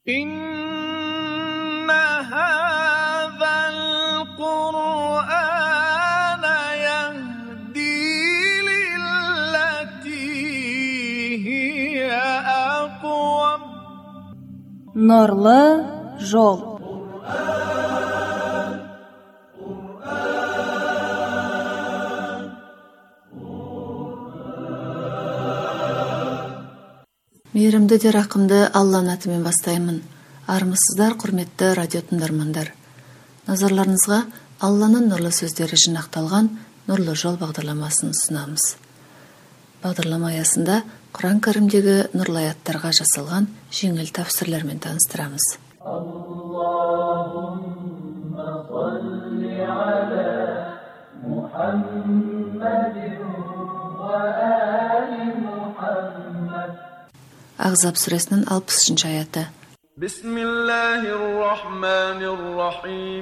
إن هذا القرآن يهدي للتي هي أقوم. Нурлы жол. Мейірімді де рақымды Алланың атымен бастаймын. Армысыздар, құрметті радио тыңдармандар. Назарларыңызға Алланың нұрлы сөздері жинақталған Нұрлы жол бағдарламасын ұсынамыз. Бағдарлама аясында Құран кәрімдегі нұрлы аяттарға жасалған жеңіл тәфсірлермен таныстырамыз. Аллахумма салли аля Мухаммадин ва али Мухаммад. Ахзаб сүресінің 60-ші аяты. Бисмиллахир-рахманир-рахим.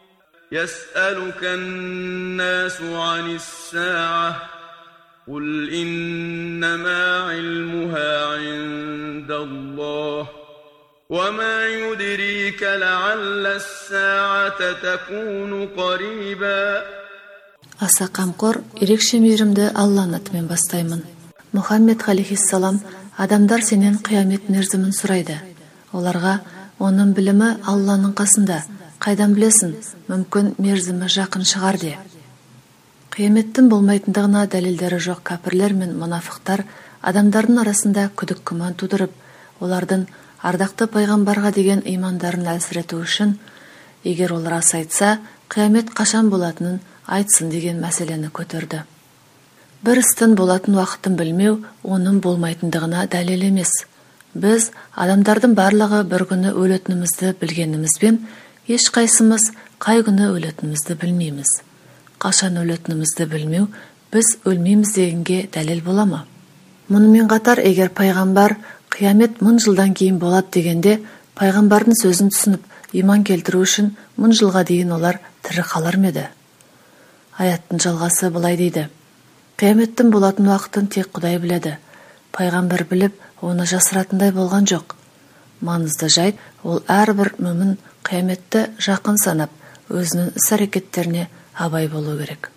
Яс'алука-н-насу ани-с-са'а. Кул иннама илмуха индаллах. Ва ма юдрика ла'алла с-са'ата такуну қариба. Аса қамқор, ерекше мейірімді Алланың атымен бастаймын. Мұхаммед алейхиссалам, адамдар сенен қиямет мерзімін сұрайды. Оларға оның білімі Алланың қасында. Қайдан білесің, мүмкін мерзімі жақын шығар де. Қияметтің болмайтындығына дәлелдері жоқ кәпірлер мен мұнафықтар адамдардың арасында күдік күмән тудырып, олардың ардақты пайғамбарға деген имандарын әлсірету үшін, егер олар рас айтса, қиямет қашан болатынын айтсын деген мәселені көтерді. Бір істің болатын уақытын білмеу, оның болмайтындығына дәлел емес. Біз адамдардың барлығы бір күні өлетінімізді білгенімізбен, ешқайсымыз қай күні өлетінімізді білмейміз. Қашан өлетінімізді білмеу, біз өлмейміз дегенге дәлел бола ма? Мұнымен қатар, егер пайғамбар қиямет 1000 жылдан кейін болады дегенде, пайғамбардың сөзін түсініп, иман келтіру үшін 1000 жылға дейін олар тірі қалар ма еді? Аяттың жалғасы былай дейді: қияметтің болатын уақытын тек Құдай біледі. Пайғамбар біліп, оны жасыратындай болған жоқ. Маңызды жайт, ол әрбір мүмін қияметті жақын санап, өзінің іс-әрекеттеріне абай болу керек.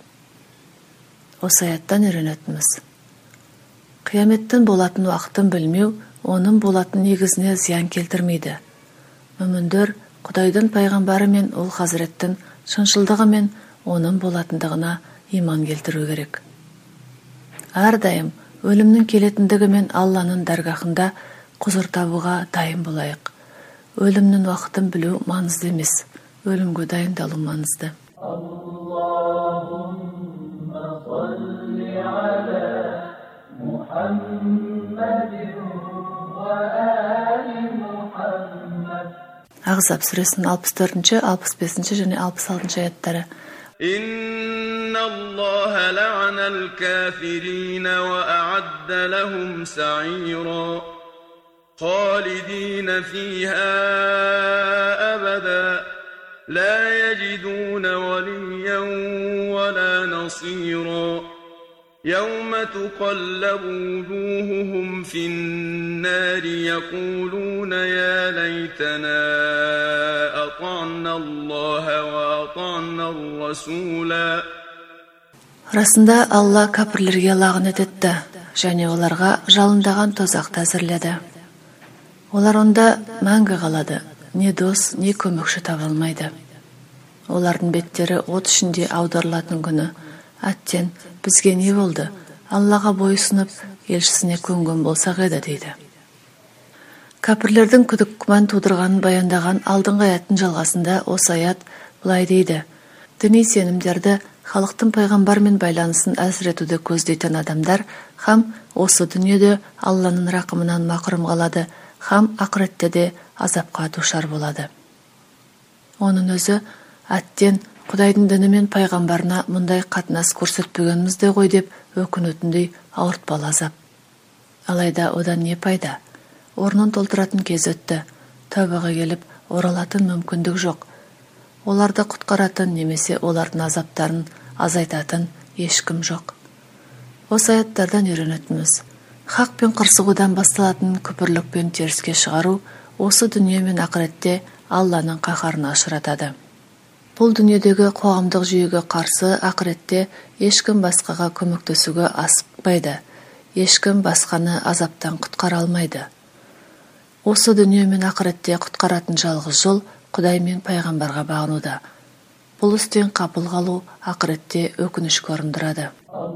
Осы аяттан үйренетініміз: қияметтің болатын уақытын білмеу, оның болатын негізіне зиян келтірмейді. Мүміндер Құдайдың пайғамбары мен ол хазіреттің шыншылдығы мен оның болатындығына иман келтіру керек. Әрдайым өлімнің келетіндігі мен Алланың дәргахында құзыр табуға дайын болайық. Өлімнің уақытын білу маңызды емес, өлімге дайындалу маңызды. Аллахумма салли аля Мухаммадин ва али Мухаммад. Ахзаб сүресінің 64-ші, 65-ші және 66-ші аяттары. إن الله لعن الكافرين وأعد لهم سعيرا خالدين فيها أبدا لا يجدون وليا ولا نصيرا يوم تقلب وجوههم في النار يقولون يا ليتنا أطعنا الله وأطعنا الرسولا. Расында Алла кәпірлерге лағнет етті, және оларға жалындаған тозақты әзірледі. Олар онда мәңгі қалады, не дос, не көмекші табылмайды. Олардың беттері от ішінде аударылатын күні, әттен бізге не болды? Аллаға бойсынып, елшісіне көнген болсақ еді дейді. Кәпірлердің күдік күмән тудырғанын баяндаған алдыңғы аяттың жалғасында осы аят былай дейді: діни сенімдерді, халықтың пайғамбармен байланысын әлсіретуді көздейтін адамдар хам осы дүниеде Алланың рақымынан мақұрым қалады, хам ақыретте де азапқа душар болады. Оның өзі әттен Құдайдың діні мен пайғамбарына мұндай қатынас көрсетпегенімізде ғой деп өкінетіндей ауыртпалы азап. Алайда одан не пайда? Орнын толтыратын кез өтті. Тәубаға келіп оралатын мүмкіндік жоқ. Оларды құтқаратын немесе олардың азаптарын азайтатын ешкім жоқ. Осы аяттардан үйренетініміз: хақ пен қырсығудан басталатын күпірлік пен теріске шығару осы дүние мен ақыретте Алланың қаһарына ұшыратады. Бұл дүниедегі қоғамдық жүйеге қарсы ақыретте ешкім басқаға көмектесуге асықпайды, ешкім басқаны азаптан құтқара алмайды. Осы дүние мен ақыретте құтқаратын жалғыз жол Құдай мен пайғамбарға бағынуда. Бұл істен қапыл қалу ақыретте өкініш көріндіреді.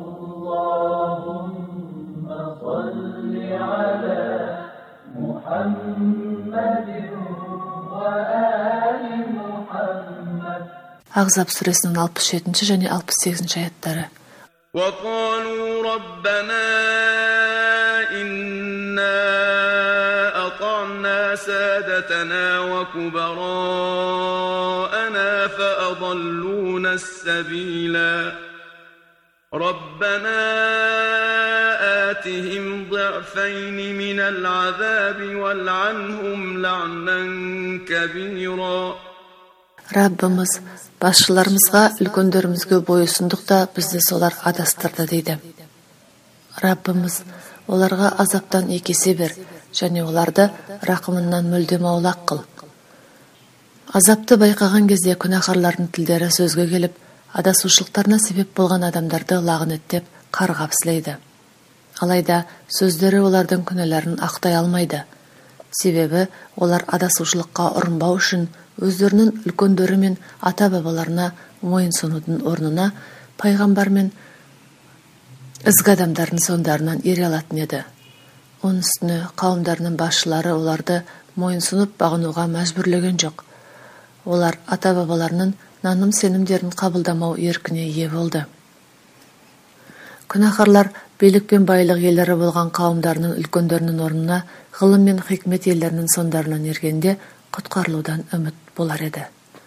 Ахзаб сүресінің 67 және 68 аяттары. وَقَالُوا رَبَّنَا إِنَّا أَطَعْنَا سَادَتَنَا وَكُبَرَاءَنَا فَأَضَلُّونَا السَّبِيلَا رَبَّنَا آتِهِمْ ضِعْفَيْنِ مِنَ الْعَذَابِ وَالْعَنْهُمْ لَعْنًا كَبِيرًا. Раббымыз, басшыларымызға, үлкендерімізге бойұсындық та бізді солар адастырды дейді. Раббымыз, оларға азаптан екесе бер, және оларды рақымынан мүлдем аулақ қыл. Азапты байқаған кезде күнәһарлардың тілдері сөзге келіп, адасушылықтарына себеп болған адамдарды лағынеттеп қарғап сілейді. Алайда сөздері олардың күнәләрін ақтай алмайды. Себебі олар адасушылыққа ұрынбау үшін өздерінің үлкендері мен ата-бабаларына мойынсұнудың орнына пайғамбар мен ізгі адамдардың соңдарынан ере алатын еді. Оның үстіне қауымдарының басшылары оларды мойынсұнып бағынуға мәжбүрлеген жоқ. Олар ата-бабаларының наным-сенімдерін қабылдамау еркіне ие болды. Күнәһарлар билік пен байлық иелері болған қауымдарының үлкендерінің орнына ғылым мен хикмет иелерінің соңдарынан ергенде құтқарылудан үміт болар еді.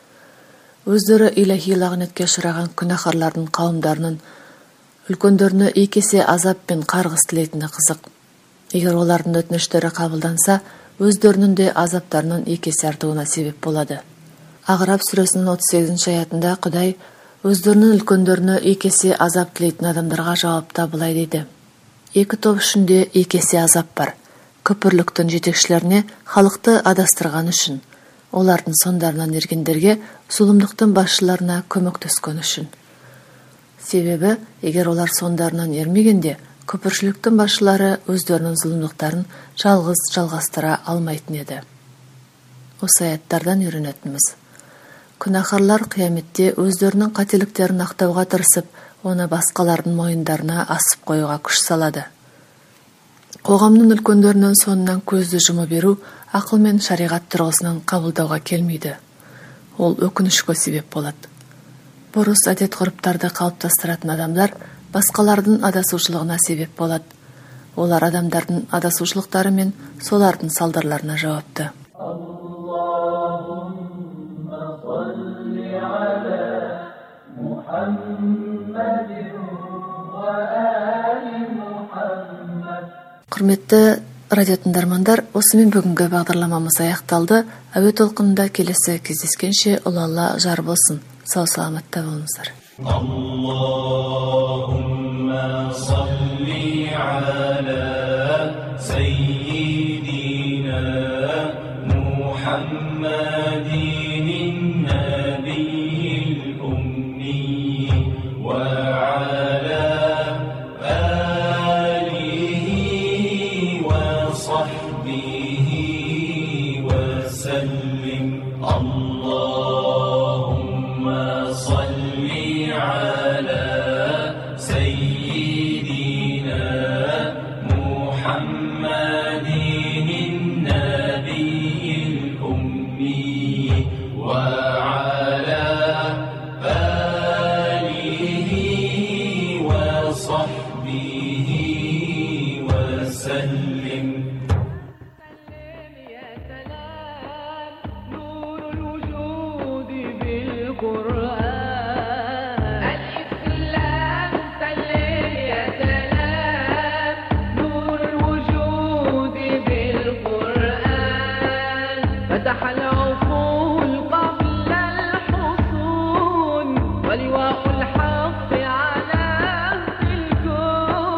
Өздері иләһи лағнетке ұшыраған күнәһарлардың қауымдарының үлкендеріне екі есе азап пен қарғыс тілейтіні қызық. Егер олардың өтініштері қабылданса, өздерінің де азаптарының екі есе артуына себеп болады. Ағраб сүресінің 38 аятында Құдай өздерінің үлкендеріне екі есе азап тілейтін адамдарға жауапта былай дейді. Екі топ ішінде екі есе азап бар. Күпірліктің жетекшілеріне халықты адастырған үшін, олардың соңдарынан ергендерге зұлымдықтың басшыларына көмектескен үшін. Себебі, егер олар соңдарынан ермегенде, күпіршіліктің басшылары өздерінің зұлымдықтарын жалғастыра алмайтын еді. Осы аяттардан үйренетініміз. Күнәһарлар қияметте өздерінің қателіктерін ақтауға тырысып, оны басқалардың мойындарына асып қоюға күш салады. Қоғамның үлкендерінің соңынан көзді жұмы беру ақыл мен шариғат тұрғысынан қабылдауға келмейді. Ол өкінішке себеп болады. Бұрыс әдет-ғұрыптарды қалыптастыратын адамдар басқалардың адасушылығына себеп болады. Олар адамдардың адасушылықтары мен солардың салдарларына жауапты. Құрметті радио тыңдармандар, осымен бүгінгі бағдарламамыз аяқталды. Әуе толқынында келесі кездескенше ұлы Алла жар болсын. Сау саламатта болыңыздар. Аллахумма салли аля саййидина Мухаммадин набiyil ummi wa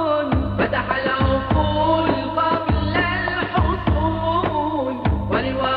ولواء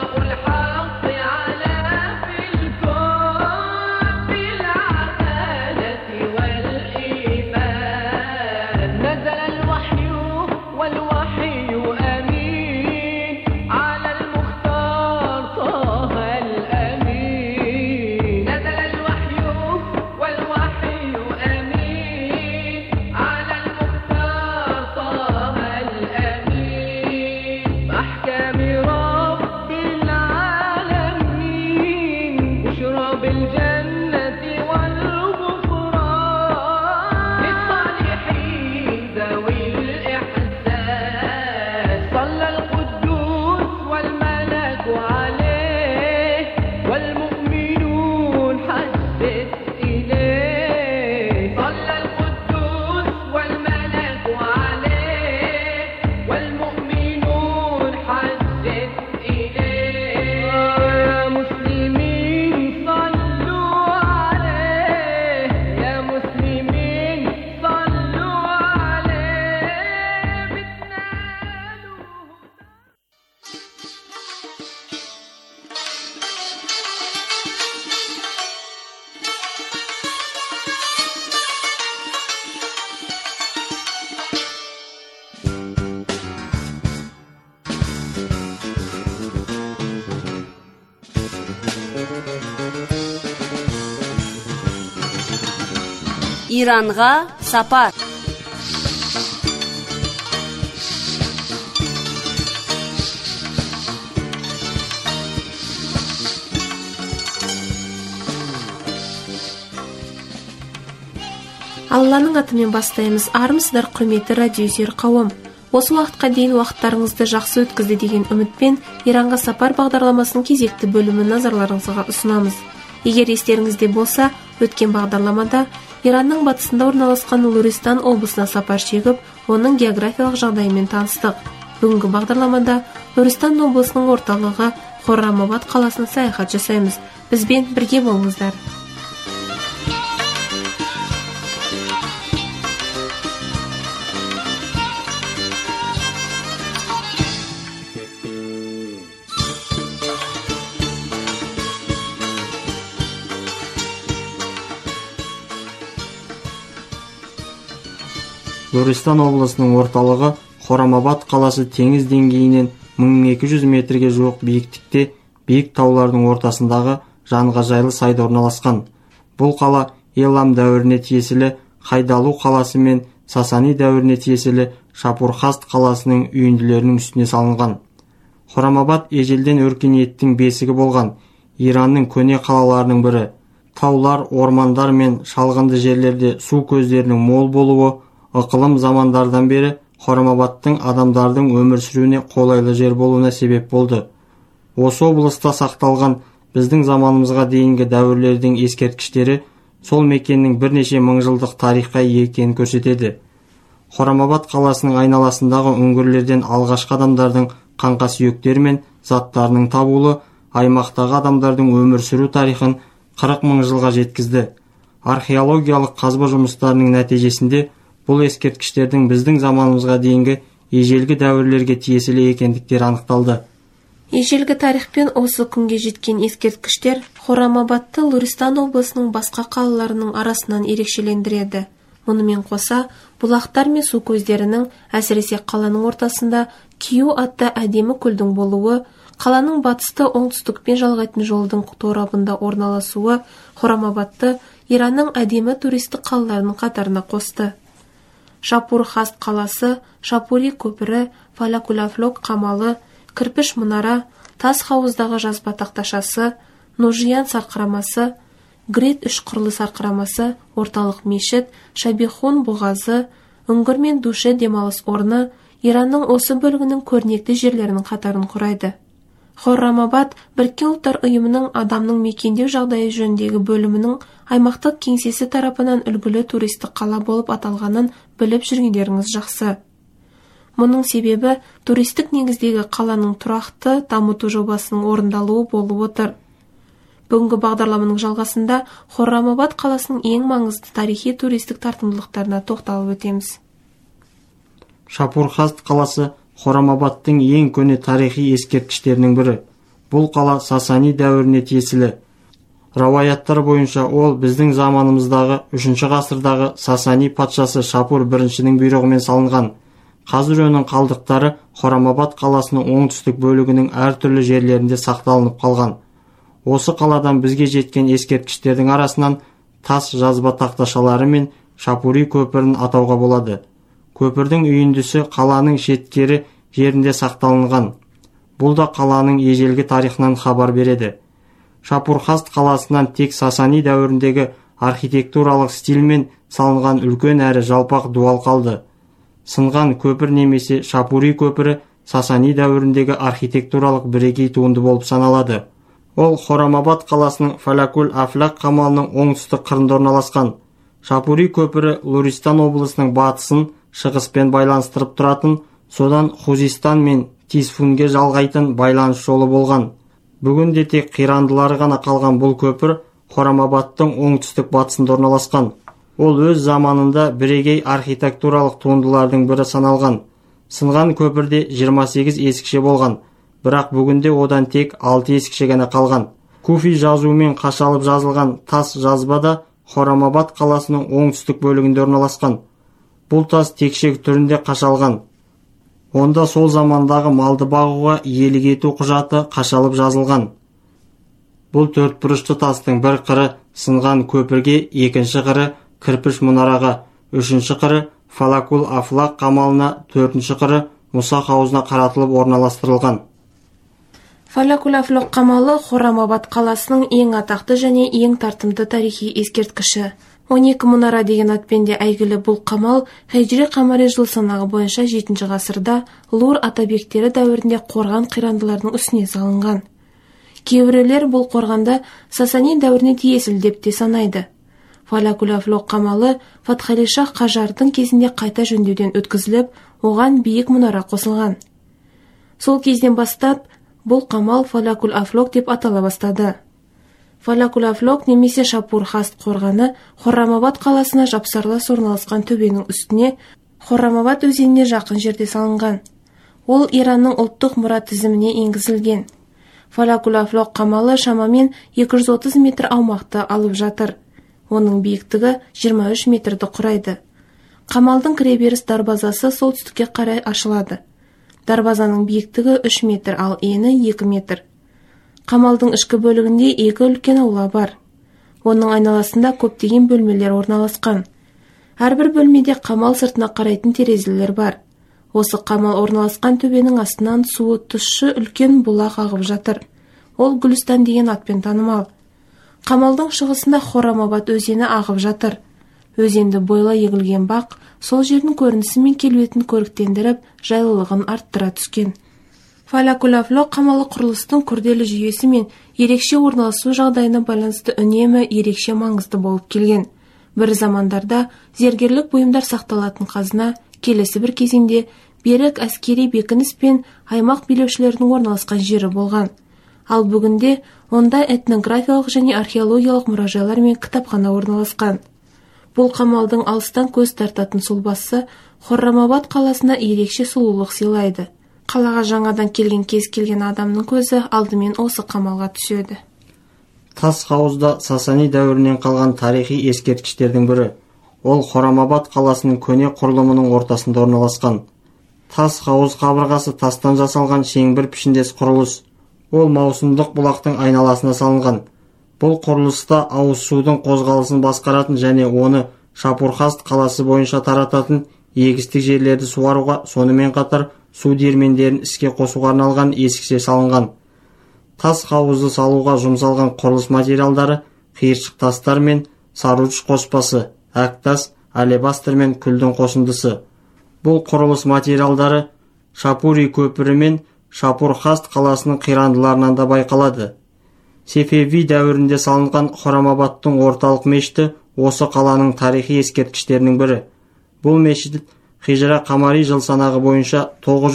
عليه والمؤمنون حدث إليه صلى القدوس والملك عليه والمؤمنون حدث إليه يا مسلمين صلوا عليه يا مسلمين صلوا عليه بتنالوا Иранға сапар. Алланың атымен бастаймыз. Армысыздар, құрметті радиосүйер қауым. Осы уақытқа дейін уақыттарыңызды жақсы өткізді деген үмітпен Иранға сапар бағдарламасының кезекті бөлімін назарларыңызға ұсынамыз. Егер естеріңізде болса, өткен бағдарламада Иранның батысында орналасқан Луристан облысына сапар шегіп, оның географиялық жағдайымен таныстық. Бүгінгі бағдарламада Луристан облысының орталығы Хоррамабад қаласына саяхат жасаймыз. Бізбен бірге болыңыздар. Луристан облысының орталығы Хоррамабад қаласы теңіз деңгейінен 1200 метрге жуық биіктікте биік таулардың ортасындағы жанғажайлы сайда орналасқан. Бұл қала Елам дәуіріне тиесілі Хайдалу қаласы мен Сасани дәуіріне тиесілі Шапурхаст қаласының үйінділерінің үстіне салынған. Хоррамабад ежелден өркениеттің бесігі болған Иранның көне қалаларының бірі. Таулар, ормандар мен шалғынды жерлерде су көздерінің мол болуы ықылым замандардан бері Хоррамабадтың адамдардың өмір сүруіне қолайлы жер болуына себеп болды. Осы облыста сақталған біздің заманымызға дейінгі дәуірлердің ескерткіштері сол мекеннің бірнеше мыңжылдық тарихқа ие екенін көрсетеді. Хоррамабад қаласының айналасындағы үңгірлерден алғашқы адамдардың қаңқа сүйектері мен заттарының табылуы аймақтағы адамдардың өмір сүру тарихын 40 мың жылға жеткізді. Археологиялық қазба жұмыстарының нәтижесінде бұл ескерткіштердің біздің заманымызға дейінгі ежелгі дәуірлерге тиесілі екендіктері анықталды. Ежелгі тарихпен осы күнге жеткен ескерткіштер Хоррамабадты Луристан облысының басқа қалаларының арасынан ерекшелендіреді. Мұнымен қоса, бұлақтар мен су көздерінің, әсіресе қаланың ортасында Кию атты әдемі көлдің болуы, қаланың батысты оңтүстікпен жалғайтын жолдың торабында орналасуы Хоррамабадты Иранның әдемі туристік қалаларының қатарына қосты. Шапурхаст қаласы, Шапури көпірі, Фалакуляфлок қамалы, кірпіш мұнара, тас хауыздағы жазба тақташасы, Нужиян сарқырамасы, Грет үш құрлы сарқырамасы, орталық мешіт, Шабихун бұғазы, үңгір мен душе демалыс орны Иранның осы бөлігінің көрнекті жерлерінің қатарын құрайды. Хоррамабад Біріккен ұлттар ұйымының адамның мекендеу жағдайы жөніндегі бөлімінің аймақтық кеңсесі тарапынан үлгілі туристік қала болып аталғанын біліп жүргендеріңіз жақсы. Мұның себебі туристік негіздегі қаланың тұрақты дамыту жобасының орындалуы болып отыр. Бүгінгі бағдарламаның жалғасында Хоррамабад қаласының ең маңызды тарихи туристік тартымдылықтарына тоқталып өтеміз. Шапурхаст қаласы Хоррамабадтың ең көне тарихи ескерткіштерінің бірі. Бұл қала Сасани дәуіріне тиесілі. Рауаяттар бойынша ол біздің заманымыздағы 3 ғасырдағы Сасани патшасы Шапур біріншінің бұйрығымен салынған. Қазір оның қалдықтары Хоррамабад қаласының оңтүстік бөлігінің әртүрлі жерлерінде сақталынып қалған. Осы қаладан бізге жеткен ескерткіштердің арасынан тас жазба тақташалары мен Шапури көпірін атауға болады. Көпірдің үйіндісі қаланың шеткері жерінде сақталынған. Бұл да қаланың ежелгі тарихынан хабар береді. Шапурхаст қаласынан тек Сасани дәуіріндегі архитектуралық стильмен салынған үлкен әрі жалпақ дуал қалды. Сынған көпір немесе Шапури көпірі Сасани дәуіріндегі архитектуралық бірегей туынды болып саналады. Ол Хорамабад қаласының Фалакул Афлақ қамалының оңтүстік қырында орналасқан. Шапури көпірі Луристан облысының батысын шығыспен байланыстырып тұратын, содан Хузистан мен Тисфунге жалғайтын байланыс жолы болған. Бүгінде тек қирандылары ғана қалған бұл көпір Хорамабадтың оңтүстік батысында орналасқан. Ол өз заманында бірегей архитектуралық туындылардың бірі саналған. Сынған көпірде 28 есікше болған, бірақ бүгінде одан тек 6 есікше ғана қалған. Куфи жазуымен қашалып жазылған тас жазбада Хорамабад қаласының оңтүстік бөлігінде орналасқан. Бұл тас текшек түрінде қашалған. Онда сол замандағы малды бағуға иелік ету құжаты қашалып жазылған. Бұл төрт бұрышты тастың бір қыры сынған көпірге, екінші қыры кірпіш мұнараға, үшінші қыры Фалакул Афлақ қамалына, төртінші қыры Мұса хауызына қаратылып орналастырылған. Фалакул Афлақ қамалы Хорамабад қаласының ең атақты және ең тартымды тарихи ескерткіші. 12 мұнара деген атпен де әйгілі бұл қамал Хижри қамари жыл санағы бойынша 7 ғасырда Лур атабектері дәуірінде қорған қирандылардың үстіне салынған. Кейбіреулер бұл қорғанда Сасани дәуіріне тиесілі деп те санайды. Фалакул Афлақ қамалы Фатхали Шах Қажардың кезінде қайта жөндеуден өткізіліп, оған биік мұнара қосылған. Сол кезден бастап бұл қамал Фалакул Афлақ деп атала бастады. Фалакул Афлақ немесе Шапур Хаст қорғаны Хорамабад қаласына жапсарлас орналасқан төбенің үстіне Хорамабад өзеніне жақын жерде салынған. Ол Иранның ұлттық мұра тізіміне енгізілген. Фалакул Афлақ қамалы шамамен 230 метр аумақты алып жатыр. Оның биіктігі 23 метрді құрайды. Қамалдың кіреберіс дарбазасы солтүстікке қарай ашылады. Дарбазаның биіктігі 3 метр, ал ені 2 метр. Қамалдың ішкі бөлігінде 2 үлкен аула бар. Оның айналасында көптеген бөлмелер орналасқан. Әрбір бөлмеде қамал сыртына қарайтын терезелер бар. Осы қамал орналасқан төбенің астынан суы тұщы үлкен бұлақ ағып жатыр. Ол Гүлістан деген атпен танымал. Қамалдың шығысында Хорамабад өзені ағып жатыр. Өзенді бойла егілген бақ сол жердің көрінісі мен келбетін көріктендіріп, жайлылығын арттыра түскен. Фалакул Афлақ қамалы құрылыстың күрделі жүйесі мен ерекше орналасу жағдайына байланысты үнемі ерекше маңызды болып келген. Бір замандарда зергерлік бұйымдар сақталатын қазына, келесі бір кезеңде берік әскери бекініс пен аймақ билеушілердің орналасқан жері болған. Ал бүгінде онда этнографиялық және археологиялық мұражайлар мен кітапхана орналасқан. Бұл қамалдың алыстан көз тартатын сұлбасы Хорамабад қаласына ерекше сұлулық сыйлайды. Қалаға жаңадан келген кез келген адамның көзі алдымен осы қамалға түседі. Тас хауызда Сасани дәуірінен қалған тарихи ескерткіштердің бірі. Ол Хорамабад қаласының көне құрылымының ортасында орналасқан. Тас хауыз қабырғасы тастан жасалған шеңбір пішіндес құрылыс. Ол маусымдық бұлақтың айналасына салынған. Бұл құрылыста ауыз судың қозғалысын басқаратын және оны Шапурхаст қаласы бойынша тарататын егістік жерлерді суаруға, сонымен қатар су диірмендерін іске қосуға арналған есікше салынған. Тас хауызды салуға жұмсалған құрылыс материалдары қиыршық тастар мен саруч қоспасы, әктас, алебастр мен күлдің қосындысы. Бұл құрылыс материалдары Шапури көпірі мен Шапурхаст қаласының қирандыларынан да байқалады. Сефеви дәуірінде салынған Хорамабадтың орталық мешіті осы қаланың тарихи ескерткіштерінің бірі. Бұл мешіт Хижра қамари жыл санағы бойынша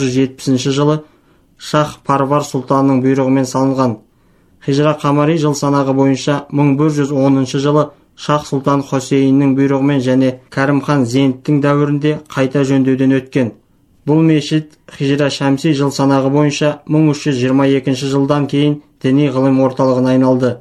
970 жылы Шах Парвар сұлтанның бұйрығымен салынған. Хижра қамари жыл санағы бойынша 1110 жылы Шах сұлтан Хосейннің бұйрығымен және Кәрімхан Зендтің дәуірінде қайта жөндеуден өткен. Бұл мешіт Хижра Шамси жыл санағы бойынша 1322 жылдан кейін діни ғылым орталығына айналды.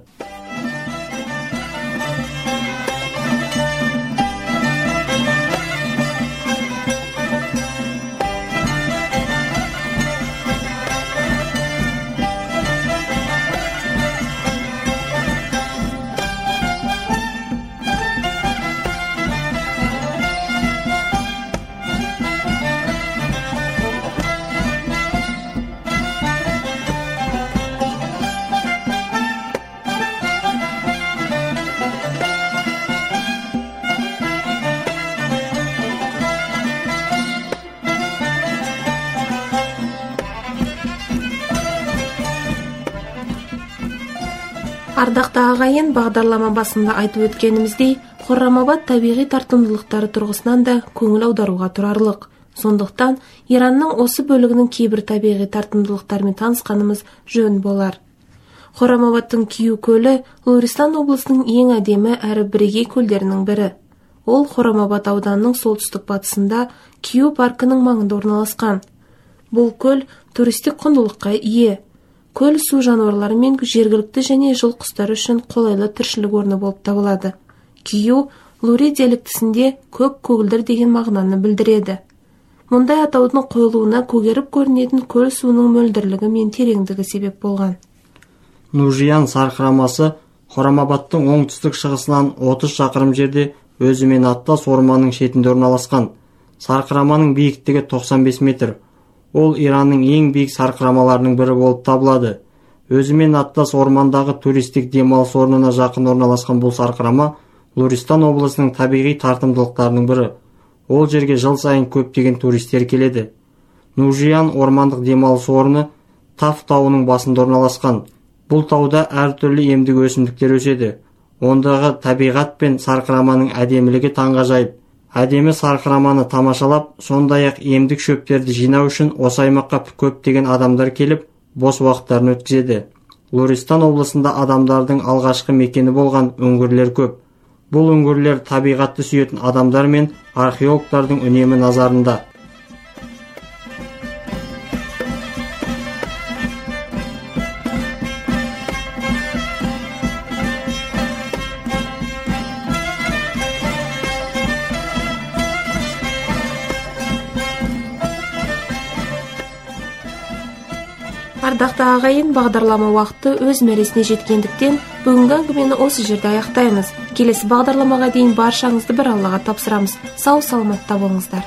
Ардақты ағайын, бағдарлама басында айтып өткеніміздей, Хоррамабад табиғи тартымдылықтары тұрғысынан да көңіл аударуға тұрарлық. Сондықтан, Иранның осы бөлігінің кейбір табиғи тартымдылықтарымен танысқанымыз жөн болар. Хоррамабадтың Кию көлі Луристан облысының ең әдемі әрі бірегей көлдерінің бірі. Ол Хоррамабад ауданының солтүстік батысында Кию паркының маңында орналасқан. Бұл көл туристік құндылыққа ие. Көл су жануарлары мен жергілікті және жыл құстары үшін қолайлы тіршілік орны болып табылады. Кию лури диалектісінде көк көгілдір деген мағынаны білдіреді. Мұндай атаудың қойылуына көгеріп көрінетін көл суының мөлдірлігі мен тереңдігі себеп болған. Нужиян сарқырамасы Хоррамабадтың оңтүстік шығысынан 30 шақырым жерде өзімен аттас орманның шетінде орналасқан. Сарқыраманың биіктігі 95 метр. Ол Иранның ең биік сарқырамаларының бірі болып табылады. Өзімен аттас ормандағы туристік демалыс орнына жақын орналасқан бұл сарқырама Луристан облысының табиғи тартымдылықтарының бірі. Ол жерге жыл сайын көптеген туристер келеді. Нужиян ормандық демалыс орны Таф тауының басында орналасқан. Бұл тауда әртүрлі емдік өсімдіктер өседі. Ондағы табиғат пен сарқыраманың әдемілігі таңғажайып. Әдемі сарқыраманы тамашалап, сондай-ақ емдік шөптерді жинау үшін осы аймаққа көптеген адамдар келіп, бос уақыттарын өткізеді. Луристан облысында адамдардың алғашқы мекені болған үңгірлер көп. Бұл үңгірлер табиғатты сүйетін адамдар мен археологтардың үнемі назарында. Ардақты ағайын, бағдарлама уақыты өз мәресіне жеткендіктен, бүгінгі әңгімені осы жерде аяқтаймыз. Келесі бағдарламаға дейін баршаңызды бір Аллаға тапсырамыз. Сау саламатта болыңыздар.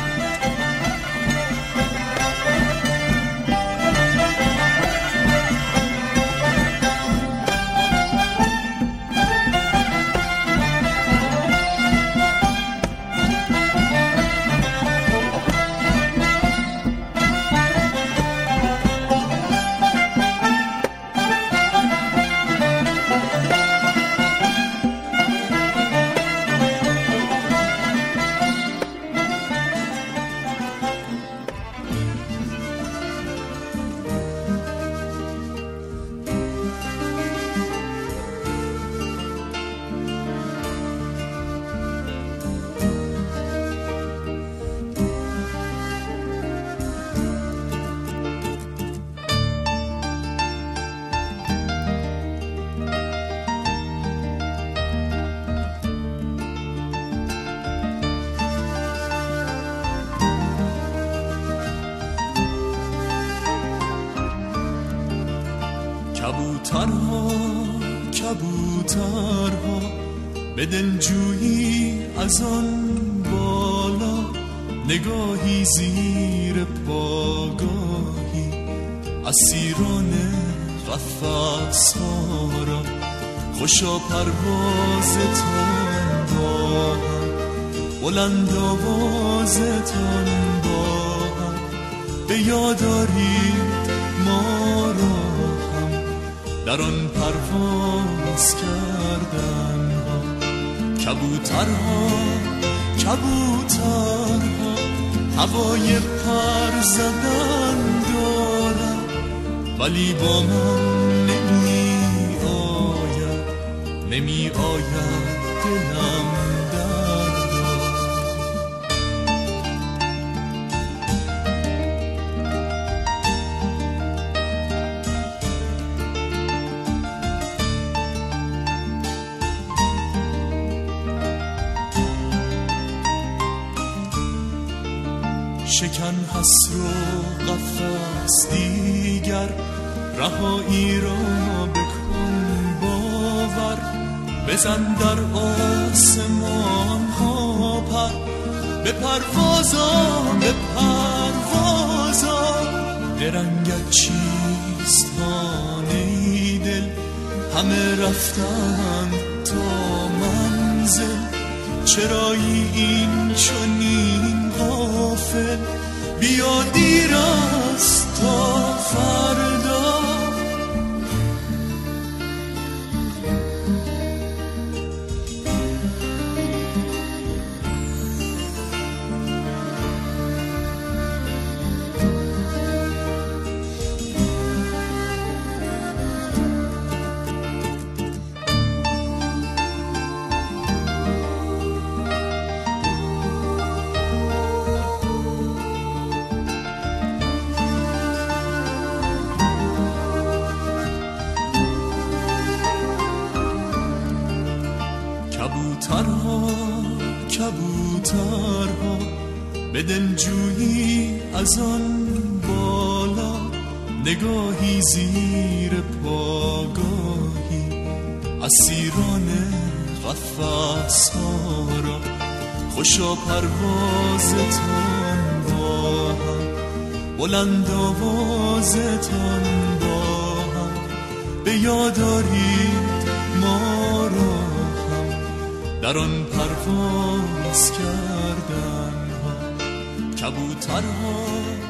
کبوترها به دلجویی از آن بالا نگاهی زیر پاگاهی اسیران قفس ها را خوشا پروازتان با هم بلند آوازتان با هم به یاد آرید ما را در آن پرواز کردن ها کبوترها هوای پر زدن دارن ولی با من نمی آید دلم درد شکن حسر و قفس دیگر رهایی را بکن باور بزن در آسمان ها پر به پروازا درنگت چیست ای دل همه رفتن تا منزل چرایی این چنین غافل بیا دیر است تا فردا کبوترها به دلجویی از آن بالا، نگاهی زیر پاگاهی اسیران قفس ها را. خوشا پروازتان با هم، بلند آوازتان با هم، به یاد آرید ما را هم در آن پرواز کردن ها. کبوترها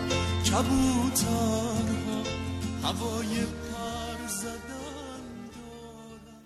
کبوترها هوای پر زدن دارن.